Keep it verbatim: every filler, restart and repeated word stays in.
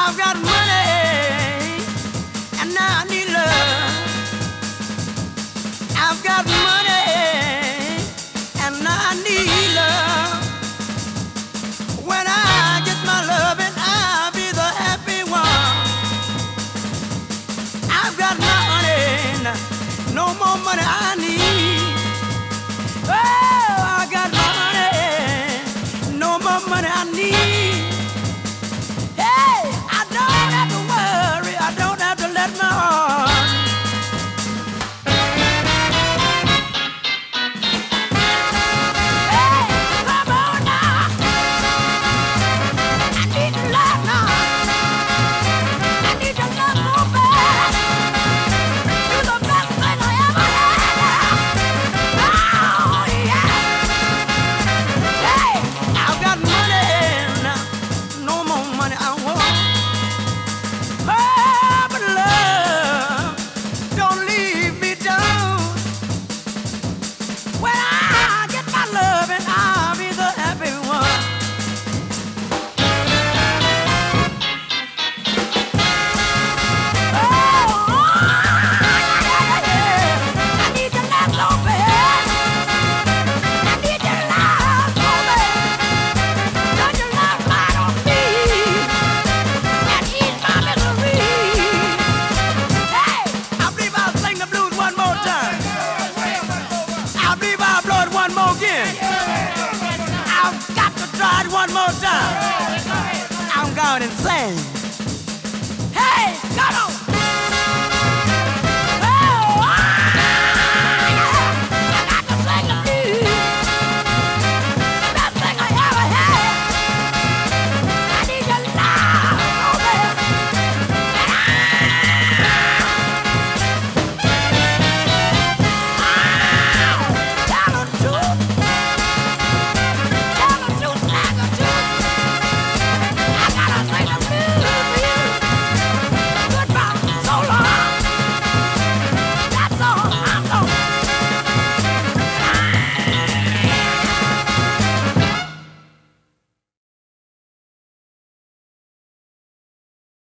I've got money and now I need love. I've got money and now I need love. When I get my loving, I'll be the happy one. I've got money, no more money I need. Oh, I got money, no more money I need. Hey, I don't have to worry, I don't have to let my heart. Hey, come on now. I need your love now. I need your love so bad. You're the best thing I ever had. Oh, yeah. Hey, I've got money now, no more money I want. Oh, but love, don't leave me down. When I get my loving, I'll be the happy one. One more time. I'm going insane.